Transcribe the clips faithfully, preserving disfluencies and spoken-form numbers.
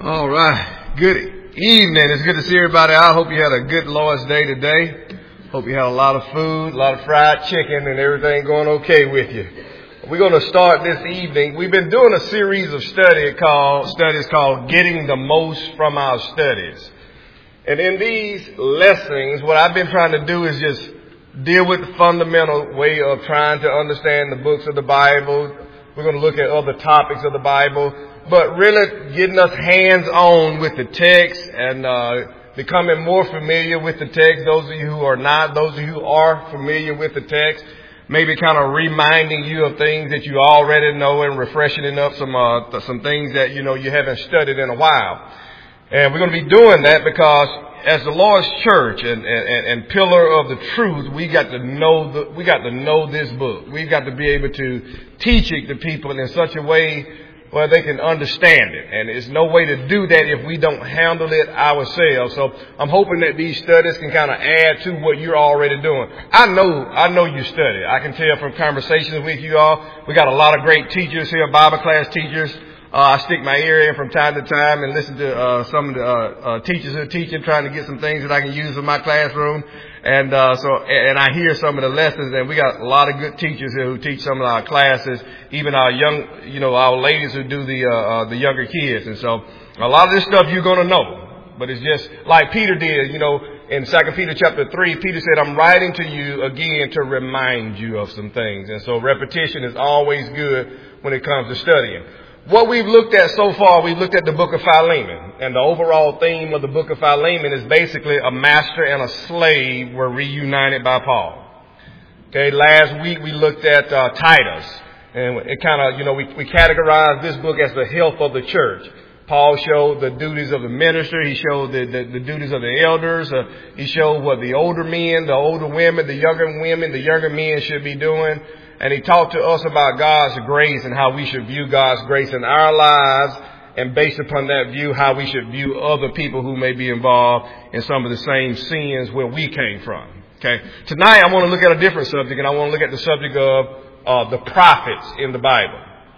All right. Good evening. It's good to see everybody. I hope you had a good Lord's Day today. Hope you had a lot of food, a lot of fried chicken, and everything going okay with you. We're going to start this evening. We've been doing a series of study called, studies called Getting the Most from Our Studies. And in these lessons, what I've been trying to do is just deal with the fundamental way of trying to understand the books of the Bible. We're going to look at other topics of the Bible. But really getting us hands-on with the text and uh becoming more familiar with the text. Those of you who are not, those of you who are familiar with the text, maybe kind of reminding you of things that you already know and refreshing up some uh th- some things that you know you haven't studied in a while. And we're going to be doing that because as the Lord's church and, and, and pillar of the truth, we got to know the, we got to know this book. We've got to be able to teach it to people in such a way where they can understand it. And there's no way to do that if we don't handle it ourselves. So I'm hoping that these studies can kind of add to what you're already doing. I know, I know you study. I can tell from conversations with you all. We got a lot of great teachers here, Bible class teachers. Uh, I stick my ear in from time to time and listen to uh, some of the uh, uh, teachers who are teaching, trying to get some things that I can use in my classroom. And uh, so, and I hear some of the lessons, and we got a lot of good teachers here who teach some of our classes, even our young, you know, our ladies who do the uh, uh, the younger kids. And so, a lot of this stuff you're going to know, but it's just like Peter did, you know, in Second Peter chapter three. Peter said, "I'm writing to you again to remind you of some things." And so, repetition is always good when it comes to studying. What we've looked at so far, we've looked at the book of Philemon. And the overall theme of the book of Philemon is basically a master and a slave were reunited by Paul. Okay, last week we looked at uh, Titus. And it kind of, you know, we, we categorized this book as the health of the church. Paul showed the duties of the minister. He showed the, the, the duties of the elders. Uh, he showed what the older men, the older women, the younger women, the younger men should be doing. And he talked to us about God's grace and how we should view God's grace in our lives. And based upon that view, how we should view other people who may be involved in some of the same sins where we came from. Okay. Tonight, I want to look at a different subject, and I want to look at the subject of uh, the prophets in the Bible.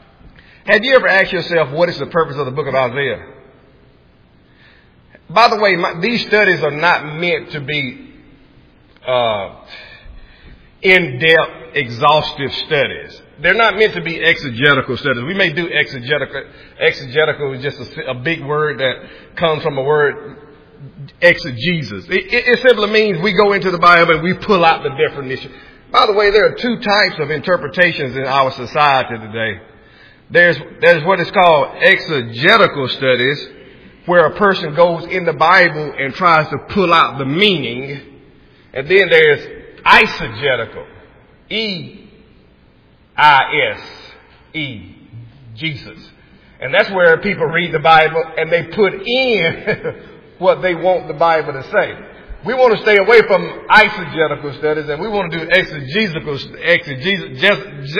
Have you ever asked yourself, what is the purpose of the book of Isaiah? By the way, my, these studies are not meant to be uh, in-depth, exhaustive studies. They're not meant to be exegetical studies. We may do exegetical. Exegetical is just a, a big word that comes from a word, exegesis. It, it, it simply means we go into the Bible and we pull out the definition. By the way, there are two types of interpretations in our society today. There's, there's what is called exegetical studies, where a person goes in the Bible and tries to pull out the meaning. And then there's eisegetical. E I S E, Jesus. And that's where people read the Bible and they put in what they want the Bible to say. We want to stay away from eisegetical studies, and we want to do exegetical, exegetical,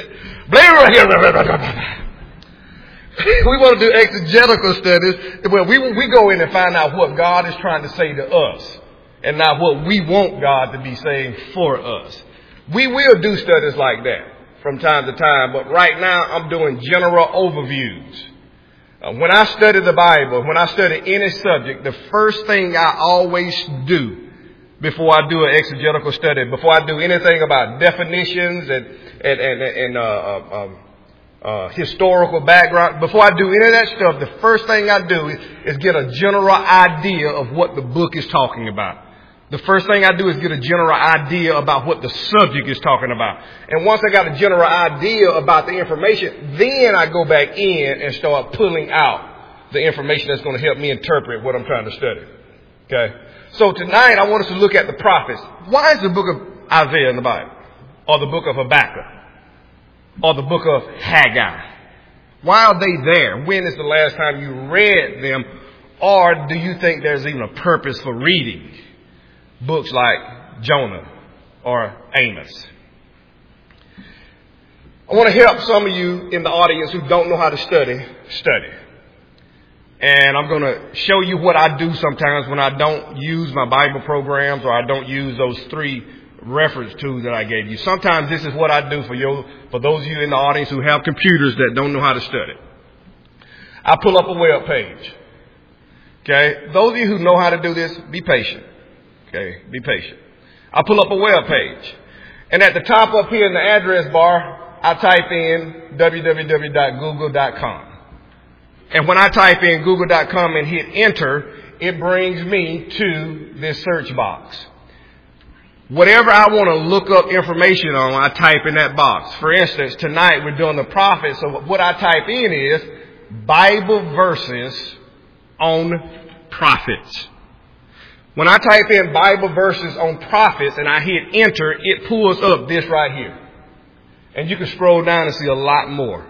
we want to do exegetical studies where we, we go in and find out what God is trying to say to us and not what we want God to be saying for us. We will do studies like that from time to time, but right now I'm doing general overviews. Uh, when I study the Bible, when I study any subject, the first thing I always do before I do an exegetical study, before I do anything about definitions and and and, and uh, uh, um, uh, historical background, before I do any of that stuff, the first thing I do is, is get a general idea of what the book is talking about. The first thing I do is get a general idea about what the subject is talking about. And once I got a general idea about the information, then I go back in and start pulling out the information that's going to help me interpret what I'm trying to study. Okay? So tonight I want us to look at the prophets. Why is the book of Isaiah in the Bible? Or the book of Habakkuk? Or the book of Haggai? Why are they there? When is the last time you read them? Or do you think there's even a purpose for reading books like Jonah or Amos? I want to help some of you in the audience who don't know how to study, study. And I'm going to show you what I do sometimes when I don't use my Bible programs or I don't use those three reference tools that I gave you. Sometimes this is what I do for you, for those of you in the audience who have computers that don't know how to study. I pull up a web page. Okay. Those of you who know how to do this, be patient. Okay. Be patient. I pull up a web page. And at the top up here in the address bar, I type in w w w dot google dot com. And when I type in google dot com and hit enter, it brings me to this search box. Whatever I want to look up information on, I type in that box. For instance, tonight we're doing the prophets. So what I type in is Bible verses on prophets. When I type in Bible verses on prophets and I hit enter, it pulls up this right here. And you can scroll down and see a lot more.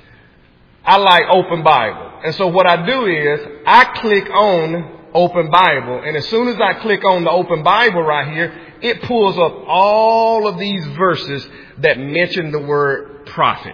I like Open Bible. And so what I do is I click on Open Bible. And as soon as I click on the Open Bible right here, it pulls up all of these verses that mention the word prophet.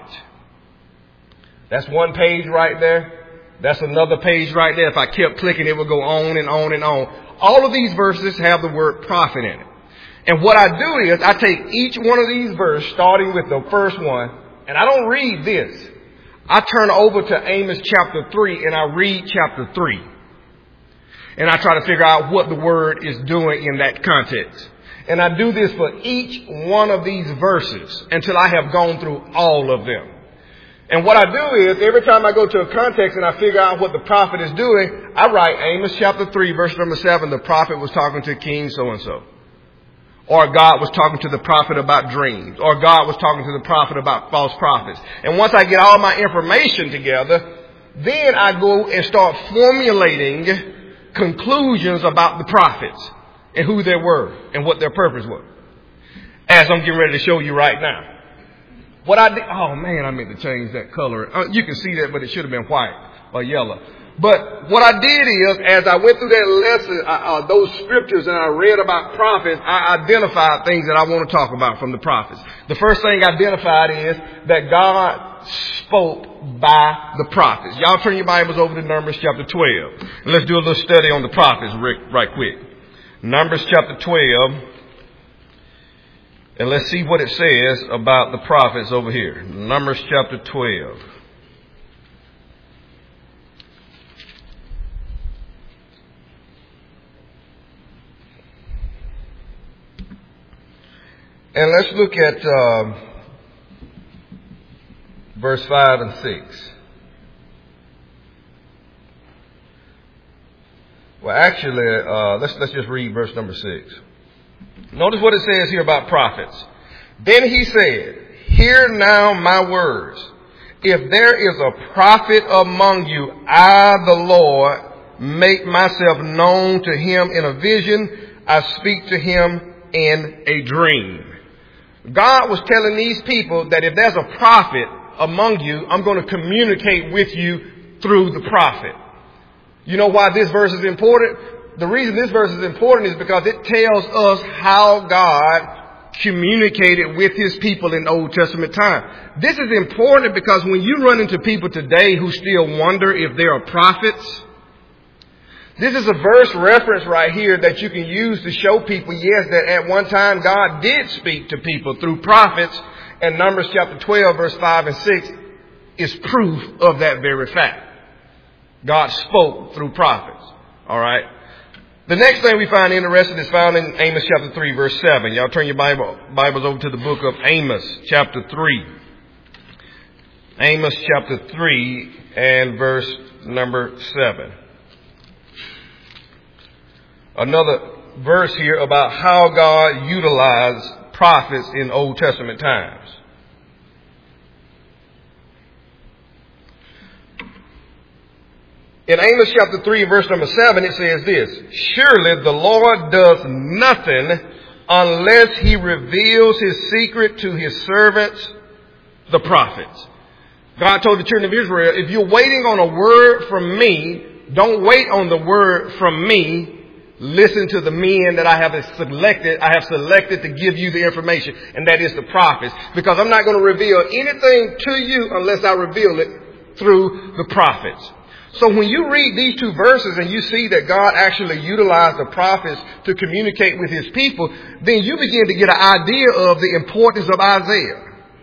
That's one page right there. That's another page right there. If I kept clicking, it would go on and on and on. All of these verses have the word prophet in it. And what I do is I take each one of these verses, starting with the first one, and I don't read this. I turn over to Amos chapter three and I read chapter three. And I try to figure out what the word is doing in that context. And I do this for each one of these verses until I have gone through all of them. And what I do is every time I go to a context and I figure out what the prophet is doing, I write Amos chapter three, verse number seven. The prophet was talking to King so-and-so. Or God was talking to the prophet about dreams. Or God was talking to the prophet about false prophets. And once I get all my information together, then I go and start formulating conclusions about the prophets and who they were and what their purpose was. As I'm getting ready to show you right now. What I did, oh man, I meant to change that color. Uh, you can see that, but it should have been white or yellow. But what I did is, as I went through that lesson, uh, uh, those scriptures and I read about prophets, I identified things that I want to talk about from the prophets. The first thing I identified is that God spoke by the prophets. Y'all turn your Bibles over to Numbers chapter twelve. And let's do a little study on the prophets right, right quick. Numbers chapter twelve. And let's see what it says about the prophets over here. Numbers chapter twelve. And let's look at uh, verse five and six. Well, actually, uh, let's let's just read verse number six. Notice what it says here about prophets. Then he said, "Hear now my words. If there is a prophet among you, I, the Lord, make myself known to him in a vision. I speak to him in a dream." God was telling these people that if there's a prophet among you, I'm going to communicate with you through the prophet. You know why this verse is important? The reason this verse is important is because it tells us how God communicated with his people in the Old Testament time. This is important because when you run into people today who still wonder if they are prophets, this is a verse reference right here that you can use to show people, yes, that at one time God did speak to people through prophets. And Numbers chapter twelve, verse five and six is proof of that very fact. God spoke through prophets. All right. The next thing we find interesting is found in Amos chapter three, verse seven. Y'all turn your Bible, Bibles over to the book of Amos chapter three. Amos chapter three and verse number seven. Another verse here about how God utilized prophets in Old Testament times. In Amos chapter three, verse number seven, it says this: "Surely the Lord does nothing unless he reveals his secret to his servants, the prophets." God told the children of Israel, if you're waiting on a word from me, don't wait on the word from me. Listen to the men that I have selected. I have selected to give you the information, and that is the prophets. Because I'm not going to reveal anything to you unless I reveal it through the prophets. So when you read these two verses and you see that God actually utilized the prophets to communicate with his people, then you begin to get an idea of the importance of Isaiah.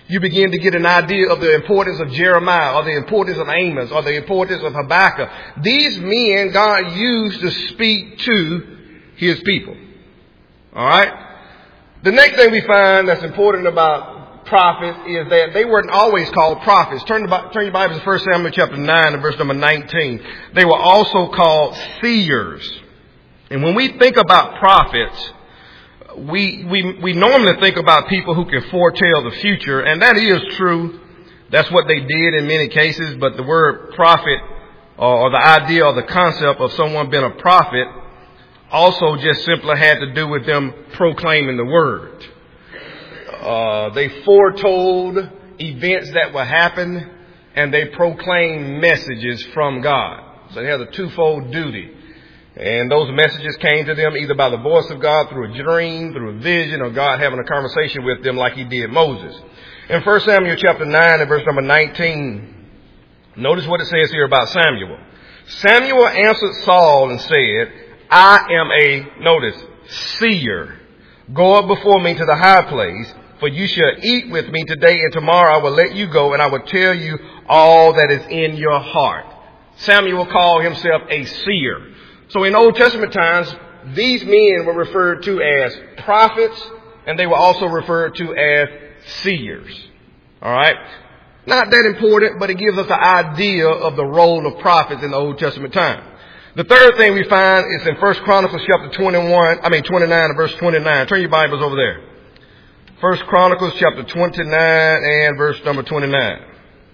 You begin to get an idea of the importance of Jeremiah, or the importance of Amos, or the importance of Habakkuk. These men God used to speak to his people. All right? The next thing we find that's important about prophets is that they weren't always called prophets. Turn, the, turn your Bibles to First Samuel chapter nine and verse number nineteen. They were also called seers. And when we think about prophets, we, we, we normally think about people who can foretell the future, and that is true. That's what they did in many cases, but the word prophet, or, or the idea or the concept of someone being a prophet, also just simply had to do with them proclaiming the word. Uh, they foretold events that will happen, and they proclaimed messages from God. So they had a twofold duty. And those messages came to them either by the voice of God, through a dream, through a vision, or God having a conversation with them like he did Moses. In First Samuel chapter nine and verse number nineteen, notice what it says here about Samuel. Samuel answered Saul and said, I am a, notice, seer. Go up before me to the high place, for you shall eat with me today, and tomorrow I will let you go, and I will tell you all that is in your heart. Samuel called himself a seer. So in Old Testament times, these men were referred to as prophets, and they were also referred to as seers. All right? Not that important, but it gives us an idea of the role of prophets in the Old Testament time. The third thing we find is in First Chronicles chapter twenty-one, I mean twenty-nine and verse twenty-nine. Turn your Bibles over there. First Chronicles chapter twenty-nine and verse number twenty-nine.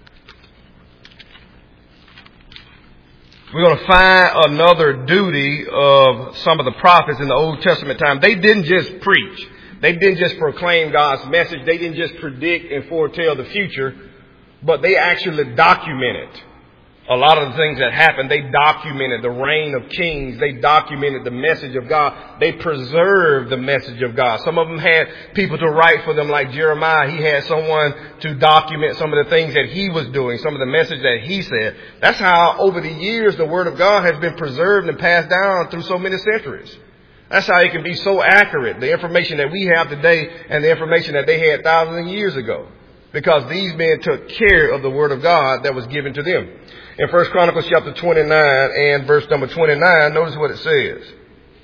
We're going to find another duty of some of the prophets in the Old Testament time. They didn't just preach. They didn't just proclaim God's message. They didn't just predict and foretell the future, but they actually documented a lot of the things that happened. They documented the reign of kings. They documented the message of God. They preserved the message of God. Some of them had people to write for them, like Jeremiah. He had someone to document some of the things that he was doing, some of the message that he said. That's how over the years the Word of God has been preserved and passed down through so many centuries. That's how it can be so accurate, the information that we have today and the information that they had thousands of years ago, because these men took care of the Word of God that was given to them. In First Chronicles chapter twenty-nine and verse number twenty-nine, notice what it says.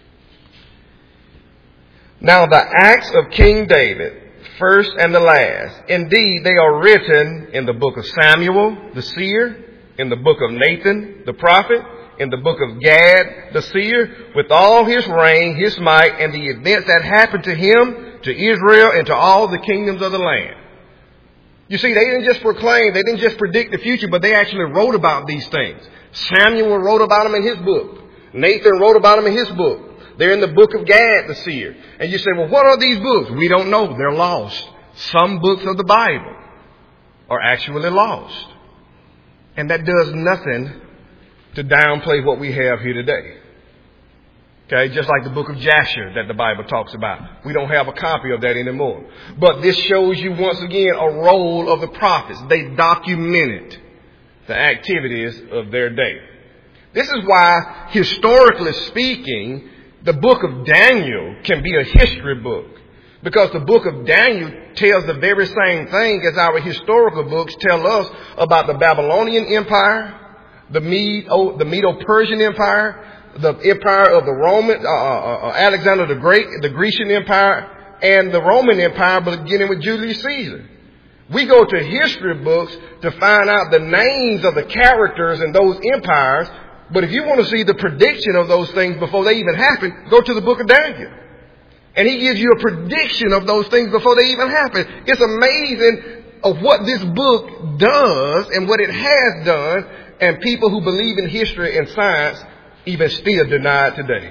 Now the acts of King David, first and the last, indeed they are written in the book of Samuel, the seer, in the book of Nathan, the prophet, in the book of Gad, the seer, with all his reign, his might, and the events that happened to him, to Israel, and to all the kingdoms of the land. You see, they didn't just proclaim, they didn't just predict the future, but they actually wrote about these things. Samuel wrote about them in his book. Nathan wrote about them in his book. They're in the book of Gad, the seer. And you say, well, what are these books? We don't know. They're lost. Some books of the Bible are actually lost. And that does nothing to downplay what we have here today. Okay, just like the book of Jasher that the Bible talks about. We don't have a copy of that anymore. But this shows you once again a role of the prophets. They documented the activities of their day. This is why, historically speaking, the book of Daniel can be a history book. Because the book of Daniel tells the very same thing as our historical books tell us about the Babylonian Empire, the Medo, the Medo-Persian Empire, the empire of the Roman, uh, uh, Alexander the Great, the Grecian Empire, and the Roman Empire, beginning with Julius Caesar. We go to history books to find out the names of the characters in those empires. But if you want to see the prediction of those things before they even happen, go to the book of Daniel. And he gives you a prediction of those things before they even happen. It's amazing of what this book does and what it has done. And people who believe in history and science even still deny it today.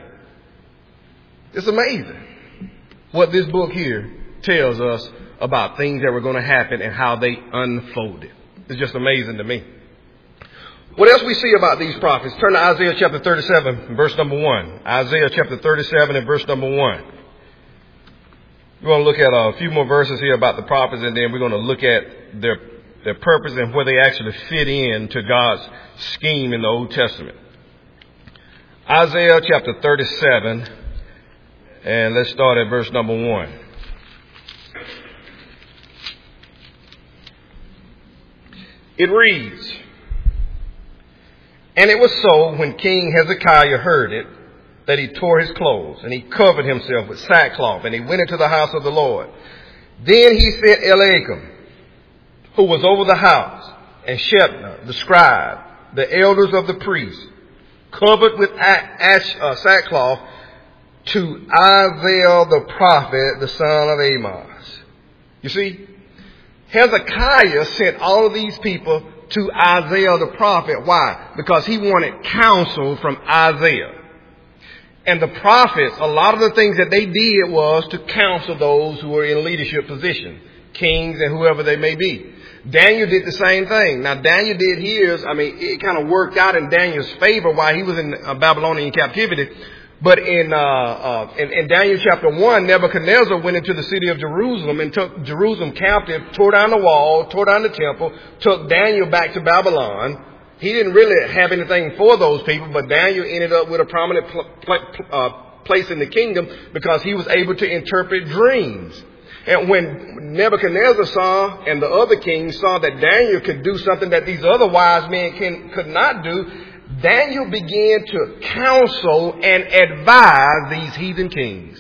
It's amazing what this book here tells us about things that were going to happen and how they unfolded. It's just amazing to me. What else we see about these prophets? Turn to Isaiah chapter thirty-seven, verse number one. Isaiah chapter thirty-seven and verse number one. We're going to look at a few more verses here about the prophets, and then we're going to look at their, their purpose and where they actually fit in to God's scheme in the Old Testament. Isaiah chapter thirty-seven, and let's start at verse number one. It reads, "And it was so when King Hezekiah heard it, that he tore his clothes, and he covered himself with sackcloth, and he went into the house of the Lord. Then he sent Eliakim, who was over the house, and Shebna, the scribe, the elders of the priests, covered with ash, uh, sackcloth, to Isaiah the prophet, the son of Amos." You see, Hezekiah sent all of these people to Isaiah the prophet. Why? Because he wanted counsel from Isaiah. And the prophets, a lot of the things that they did was to counsel those who were in leadership position, kings and whoever they may be. Daniel did the same thing. Now, Daniel did his. I mean, it kind of worked out in Daniel's favor while he was in uh, Babylonian captivity. But in, uh, uh, in, in Daniel chapter one, Nebuchadnezzar went into the city of Jerusalem and took Jerusalem captive, tore down the wall, tore down the temple, took Daniel back to Babylon. He didn't really have anything for those people, but Daniel ended up with a prominent pl- pl- uh, place in the kingdom because he was able to interpret dreams. And when Nebuchadnezzar saw and the other kings saw that Daniel could do something that these other wise men can, could not do, Daniel began to counsel and advise these heathen kings.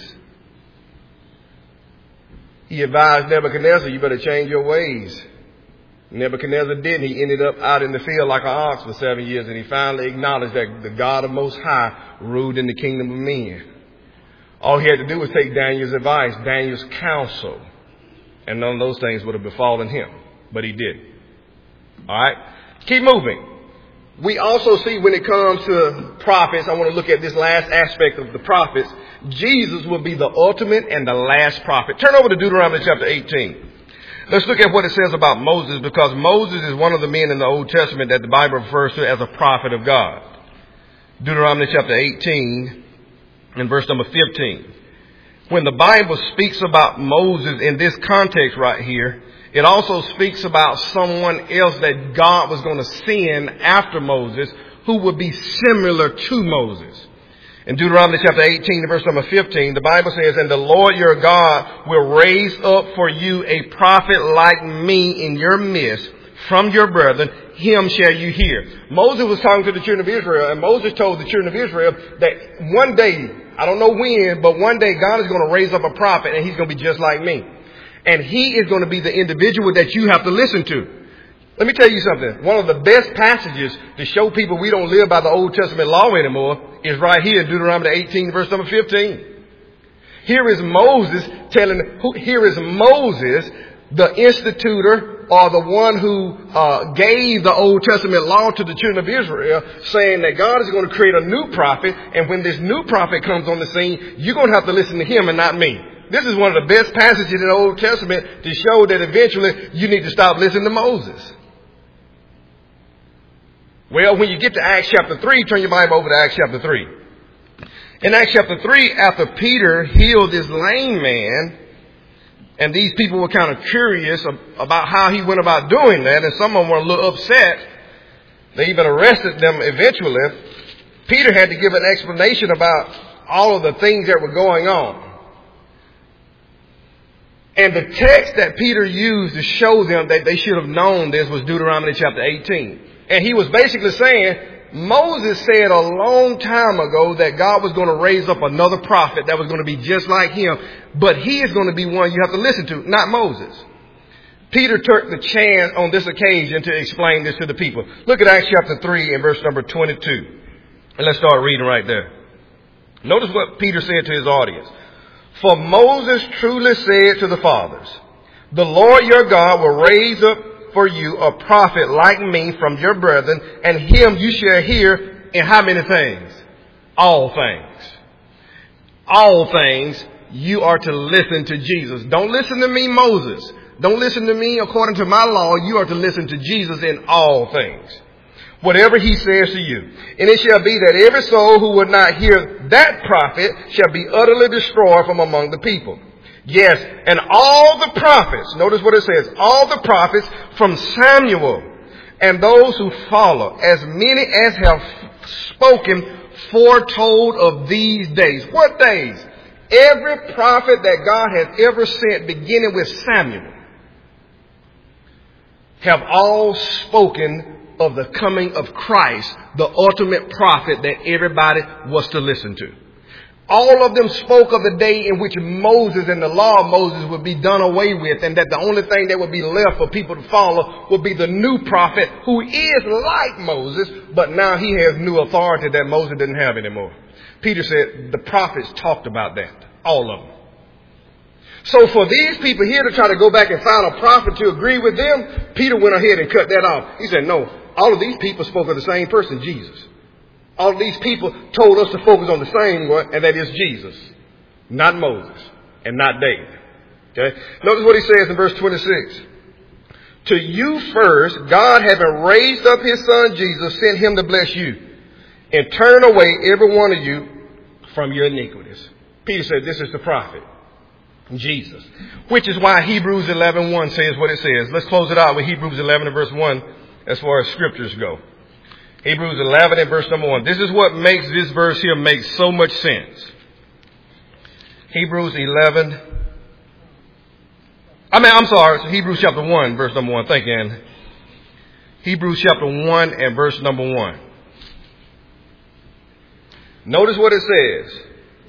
He advised Nebuchadnezzar, you better change your ways. Nebuchadnezzar didn't. He ended up out in the field like an ox for seven years, and he finally acknowledged that the God of Most High ruled in the kingdom of men. All he had to do was take Daniel's advice, Daniel's counsel, and none of those things would have befallen him, but he did. All right, keep moving. We also see when it comes to prophets, I want to look at this last aspect of the prophets. Jesus will be the ultimate and the last prophet. Turn over to Deuteronomy chapter eighteen. Let's look at what it says about Moses, because Moses is one of the men in the Old Testament that the Bible refers to as a prophet of God. Deuteronomy chapter eighteen and verse number fifteen. When the Bible speaks about Moses in this context right here, it also speaks about someone else that God was going to send after Moses who would be similar to Moses. In Deuteronomy chapter eighteen, verse number fifteen, the Bible says, "And the Lord your God will raise up for you a prophet like me in your midst from your brethren. Him shall you hear." Moses was talking to the children of Israel, and Moses told the children of Israel that one day, I don't know when, but one day God is going to raise up a prophet, and he's going to be just like me. And he is going to be the individual that you have to listen to. Let me tell you something. One of the best passages to show people we don't live by the Old Testament law anymore is right here in Deuteronomy eighteen, verse number fifteen. Here is Moses telling, here is Moses, the institutor or the one who uh, gave the Old Testament law to the children of Israel, saying that God is going to create a new prophet. And when this new prophet comes on the scene, you're going to have to listen to him and not me. This is one of the best passages in the Old Testament to show that eventually you need to stop listening to Moses. Well, when you get to Acts chapter three, turn your Bible over to Acts chapter three. In Acts chapter three, after Peter healed this lame man, and these people were kind of curious about how he went about doing that, and some of them were a little upset. They even arrested them eventually. Peter had to give an explanation about all of the things that were going on. And the text that Peter used to show them that they should have known this was Deuteronomy chapter eighteen. And he was basically saying, Moses said a long time ago that God was going to raise up another prophet that was going to be just like him. But he is going to be one you have to listen to, not Moses. Peter took the chance on this occasion to explain this to the people. Look at Acts chapter three and verse number twenty-two. And let's start reading right there. Notice what Peter said to his audience. "For Moses truly said to the fathers, the Lord your God will raise up for you a prophet like me from your brethren, and him you shall hear in how many things? All things. All things you are to listen to Jesus." Don't listen to me, Moses. Don't listen to me according to my law. You are to listen to Jesus in all things. Whatever he says to you. And it shall be that every soul who will not hear that prophet shall be utterly destroyed from among the people. Yes, and all the prophets, notice what it says, all the prophets from Samuel and those who follow, as many as have spoken, foretold of these days. What days? Every prophet that God has ever sent, beginning with Samuel. have all spoken of the coming of Christ, the ultimate prophet that everybody was to listen to. All of them spoke of the day in which Moses and the law of Moses would be done away with, and that the only thing that would be left for people to follow would be the new prophet who is like Moses, but now he has new authority that Moses didn't have anymore. Peter said the prophets talked about that, all of them. So for these people here to try to go back and find a prophet to agree with them, Peter went ahead and cut that off. He said, no, all of these people spoke of the same person, Jesus. All of these people told us to focus on the same one, and that is Jesus, not Moses and not David. Okay? Notice what he says in verse twenty-six. To you first, God, having raised up his son Jesus, sent him to bless you and turn away every one of you from your iniquities. Peter said, this is the prophet, Jesus, which is why Hebrews eleven one says what it says. Let's close it out with Hebrews eleven and verse one as far as scriptures go. Hebrews eleven and verse number one. This is what makes this verse here make so much sense. Hebrews eleven. I mean, I'm sorry. It's Hebrews chapter one, verse number one. Thank you, Ann. Hebrews chapter one and verse number one. Notice what it says.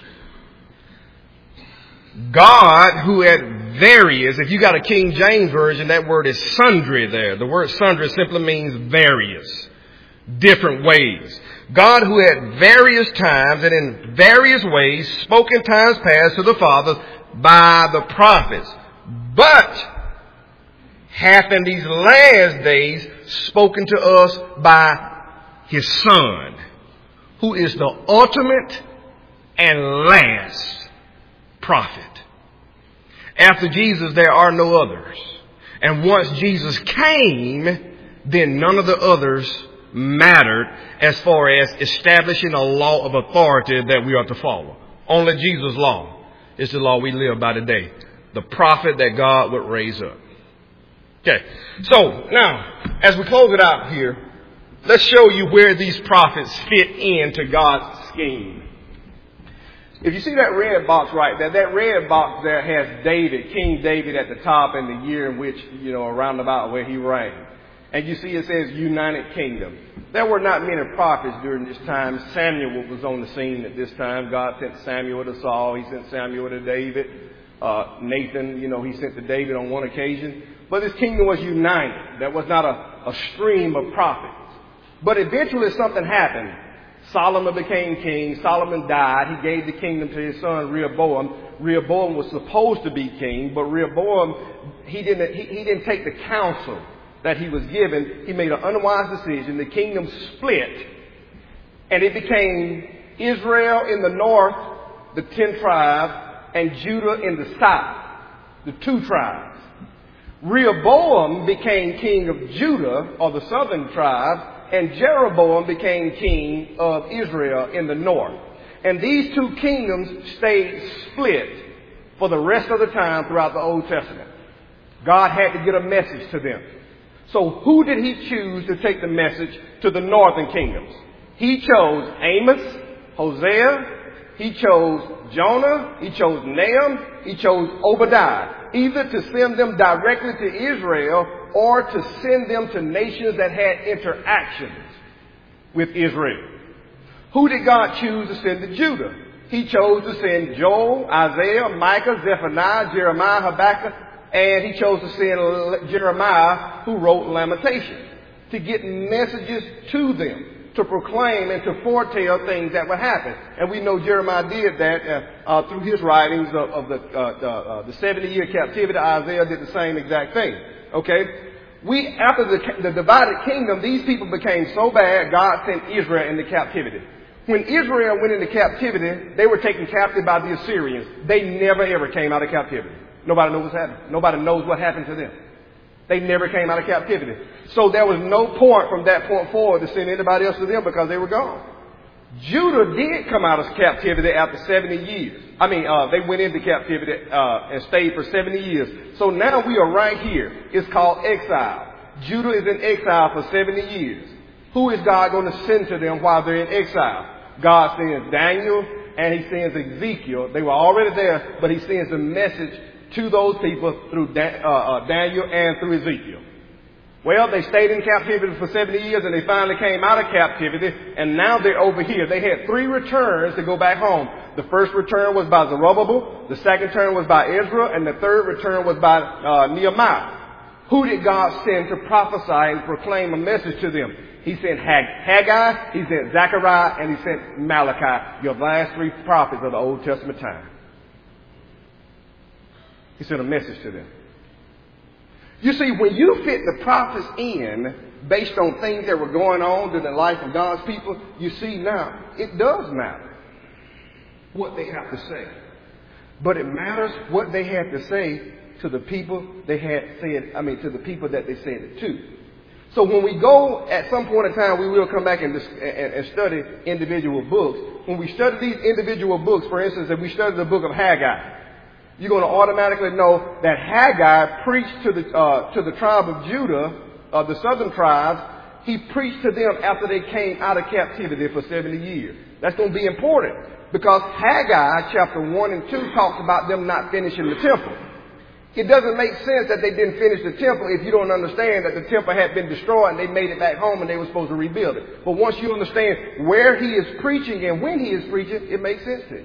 God, who at various, if you got a King James version, that word is sundry there. The word sundry simply means various, different ways. God, who at various times and in various ways spoke in times past to the fathers by the prophets, but hath in these last days spoken to us by his Son, who is the ultimate and last prophet. After Jesus, there are no others. And once Jesus came, then none of the others mattered as far as establishing a law of authority that we are to follow. Only Jesus' law is the law we live by today. The prophet that God would raise up. Okay. So now, as we close it out here, let's show you where these prophets fit into God's scheme. If you see that red box right there, that red box there has David, King David at the top and the year in which, you know, around about where he reigned. And you see it says United Kingdom. There were not many prophets during this time. Samuel was on the scene at this time. God sent Samuel to Saul. He sent Samuel to David. Uh, Nathan, you know, he sent to David on one occasion. But this kingdom was united. There was not a, a stream of prophets. But eventually something happened. Solomon became king. Solomon died. He gave the kingdom to his son Rehoboam. Rehoboam was supposed to be king, but Rehoboam, he didn't, he, he didn't take the counsel that he was given. He made an unwise decision. The kingdom split, and it became Israel in the north, the ten tribes, and Judah in the south, the two tribes. Rehoboam became king of Judah, or the southern tribe, and Jeroboam became king of Israel in the north. And these two kingdoms stayed split for the rest of the time throughout the Old Testament. God had to get a message to them. So who did he choose to take the message to the northern kingdoms? He chose Amos, Hosea, he chose Jonah, he chose Nahum, he chose Obadiah, either to send them directly to Israel or to send them to nations that had interactions with Israel. Who did God choose to send to Judah? He chose to send Joel, Isaiah, Micah, Zephaniah, Jeremiah, Habakkuk, and he chose to send Jeremiah, who wrote Lamentations, to get messages to them, to proclaim and to foretell things that would happen. And we know Jeremiah did that uh, uh, through his writings of, of the, uh, the, uh, the seventy-year captivity. Isaiah did the same exact thing. Okay? We, after the, the divided kingdom, these people became so bad, God sent Israel into captivity. When Israel went into captivity, they were taken captive by the Assyrians. They never ever came out of captivity. Nobody knows what's happened. Nobody knows what happened to them. They never came out of captivity. So there was no point from that point forward to send anybody else to them because they were gone. Judah did come out of captivity after seventy years. I mean, uh, they went into captivity uh, and stayed for seventy years. So now we are right here. It's called exile. Judah is in exile for seventy years. Who is God going to send to them while they're in exile? God sends Daniel and he sends Ezekiel. They were already there, but he sends a message to those people through Dan, uh, uh, Daniel and through Ezekiel. Well, they stayed in captivity for seventy years and they finally came out of captivity, and now they're over here. They had three returns to go back home. The first return was by Zerubbabel, the second return was by Ezra, and the third return was by uh, Nehemiah. Who did God send to prophesy and proclaim a message to them? He sent Hag- Haggai, he sent Zechariah, and he sent Malachi, your last three prophets of the Old Testament time. He sent a message to them. You see, when you fit the prophets in based on things that were going on in the life of God's people, you see now, it does matter what they have to say. But it matters what they had to say to the people they had said, I mean, to the people that they said it to. So when we go, at some point in time, we will come back and, and, and study individual books. When we study these individual books, for instance, if we study the book of Haggai, you're going to automatically know that Haggai preached to the uh, to the tribe of Judah, uh, the southern tribes. He preached to them after they came out of captivity for seventy years. That's going to be important because Haggai chapter one and two talks about them not finishing the temple. It doesn't make sense that they didn't finish the temple if you don't understand that the temple had been destroyed and they made it back home and they were supposed to rebuild it. But once you understand where he is preaching and when he is preaching, it makes sense to you.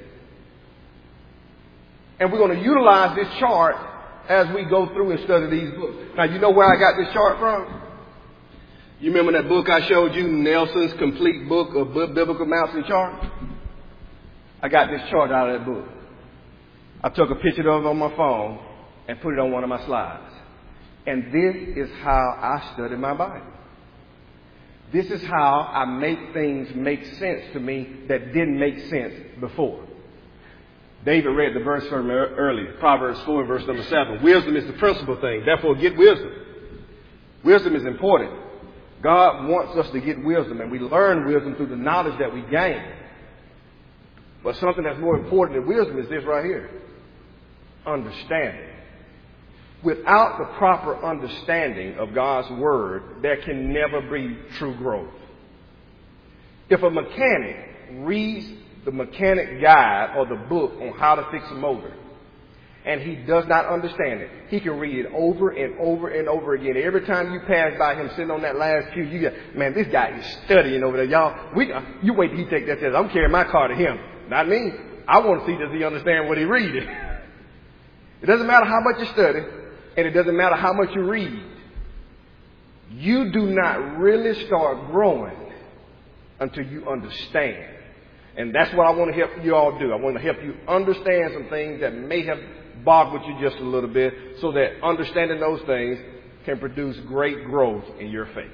And we're going to utilize this chart as we go through and study these books. Now, you know where I got this chart from? You remember that book I showed you, Nelson's Complete Book of Biblical Maps and Charts? I got this chart out of that book. I took a picture of it on my phone and put it on one of my slides. And this is how I study my Bible. This is how I make things make sense to me that didn't make sense before. David read the verse from earlier, Proverbs four and verse number seven. Wisdom is the principal thing. Therefore, get wisdom. Wisdom is important. God wants us to get wisdom, and we learn wisdom through the knowledge that we gain. But something that's more important than wisdom is this right here. Understanding. Without the proper understanding of God's Word, there can never be true growth. If a mechanic reads the mechanic guide or the book on how to fix a motor, and he does not understand it, he can read it over and over and over again. Every time you pass by him sitting on that last pew, you get, man, this guy is studying over there. Y'all, we, you wait till he take that test. I'm carrying my car to him. Not me. I want to see, does he understand what he reading? It doesn't matter how much you study, and it doesn't matter how much you read. You do not really start growing until you understand. And that's what I want to help you all do. I want to help you understand some things that may have boggled you just a little bit, so that understanding those things can produce great growth in your faith.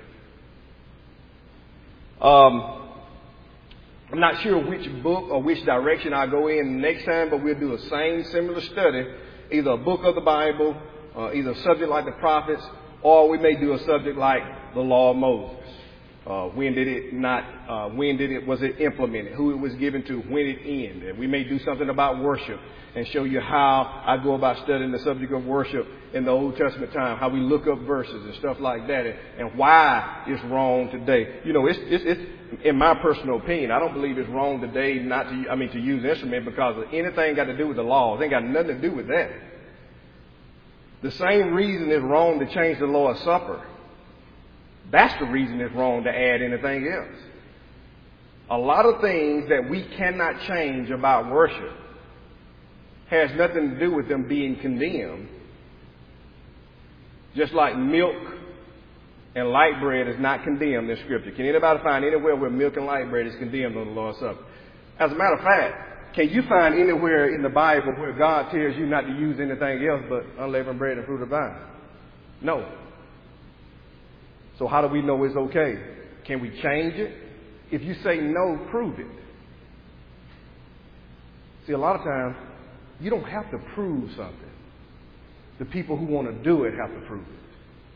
Um, I'm not sure which book or which direction I'll go in next time, but we'll do a same similar study, either a book of the Bible, uh, either a subject like the prophets, or we may do a subject like the law of Moses. Uh, when did it not, uh, when did it, was it implemented? Who it was given to, when it ended. And we may do something about worship and show you how I go about studying the subject of worship in the Old Testament time, how we look up verses and stuff like that, and, and why it's wrong today. You know, it's, it's, it's, in my personal opinion, I don't believe it's wrong today not to, I mean, to use instrument because of anything got to do with the laws. It ain't got nothing to do with that. The same reason it's wrong to change the Lord's Supper. That's the reason it's wrong to add anything else. A lot of things that we cannot change about worship has nothing to do with them being condemned. Just like milk and light bread is not condemned in Scripture. Can anybody find anywhere where milk and light bread is condemned on the Lord's Supper? As a matter of fact, can you find anywhere in the Bible where God tells you not to use anything else but unleavened bread and fruit of the vine? No. So how do we know it's okay? Can we change it? If you say no, prove it. See, a lot of times, you don't have to prove something. The people who want to do it have to prove it.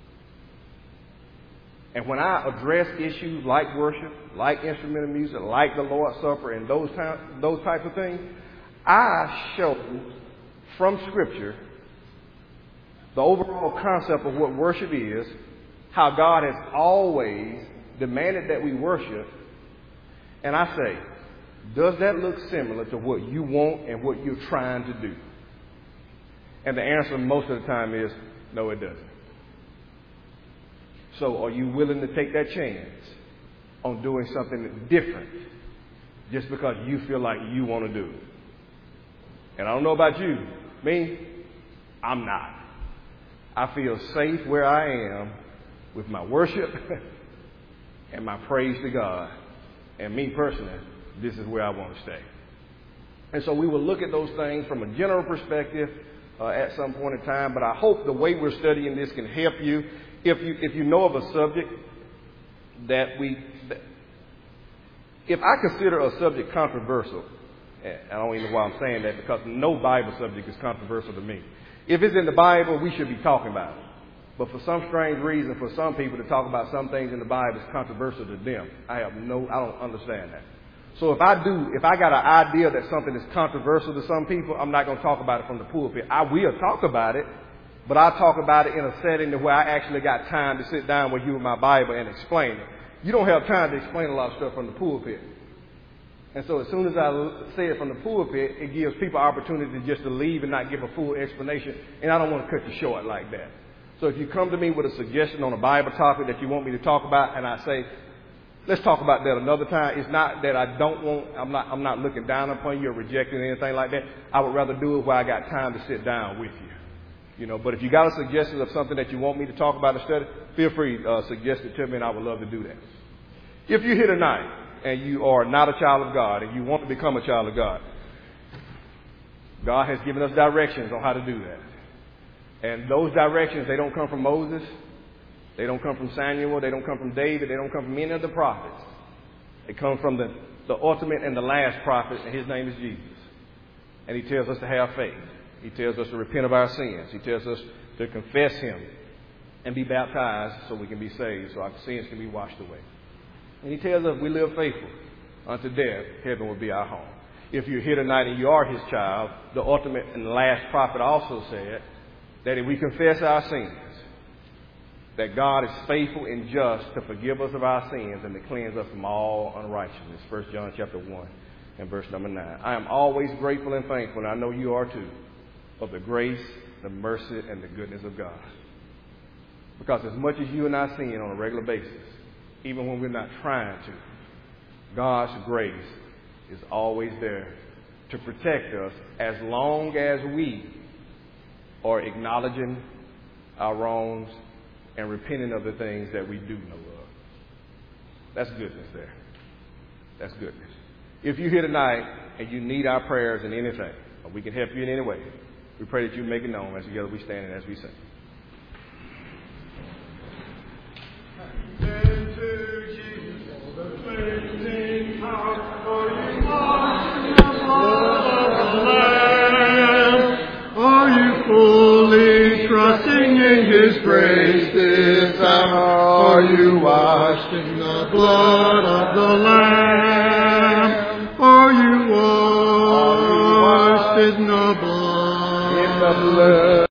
And when I address issues like worship, like instrumental music, like the Lord's Supper, and those, ty- those types of things, I show from Scripture the overall concept of what worship is, how God has always demanded that we worship. And I say, does that look similar to what you want and what you're trying to do? And the answer most of the time is, no, it doesn't. So are you willing to take that chance on doing something different just because you feel like you want to do it? And I don't know about you. Me, I'm not. I feel safe where I am with my worship and my praise to God. And me personally, this is where I want to stay. And so we will look at those things from a general perspective uh, at some point in time. But I hope the way we're studying this can help you. If you if you know of a subject that we, that, if I consider a subject controversial, I don't even know why I'm saying that, because no Bible subject is controversial to me. If it's in the Bible, we should be talking about it. But for some strange reason, for some people to talk about some things in the Bible is controversial to them. I have no, I don't understand that. So if I do, if I got an idea that something is controversial to some people, I'm not going to talk about it from the pulpit. I will talk about it, but I'll talk about it in a setting where I actually got time to sit down with you with my Bible and explain it. You don't have time to explain a lot of stuff from the pulpit. And so as soon as I say it from the pulpit, it gives people opportunity just to leave and not give a full explanation. And I don't want to cut you short like that. So if you come to me with a suggestion on a Bible topic that you want me to talk about, and I say, let's talk about that another time, it's not that I don't want, I'm not, I'm not looking down upon you or rejecting anything like that. I would rather do it where I got time to sit down with you. You know, but if you got a suggestion of something that you want me to talk about or study, feel free to uh, suggest it to me, and I would love to do that. If you're here tonight and you are not a child of God and you want to become a child of God, God has given us directions on how to do that. And those directions, they don't come from Moses. They don't come from Samuel. They don't come from David. They don't come from any of the prophets. They come from the, the ultimate and the last prophet, and his name is Jesus. And he tells us to have faith. He tells us to repent of our sins. He tells us to confess him and be baptized so we can be saved, so our sins can be washed away. And he tells us if we live faithful unto death, heaven will be our home. If you're here tonight and you are his child, the ultimate and the last prophet also said that if we confess our sins, that God is faithful and just to forgive us of our sins and to cleanse us from all unrighteousness. First John chapter one and verse number nine. I am always grateful and thankful, and I know you are too, of the grace, the mercy, and the goodness of God. Because as much as you and I sin on a regular basis, even when we're not trying to, God's grace is always there to protect us as long as we are acknowledging our wrongs and repenting of the things that we do know of. That's goodness there. That's goodness. If you're here tonight and you need our prayers in anything, or we can help you in any way, we pray that you make it known as together we stand and as we sing. Are you fully trusting in his grace this hour? Are you washed in the blood of the Lamb? Are you washed in the blood? In the blood.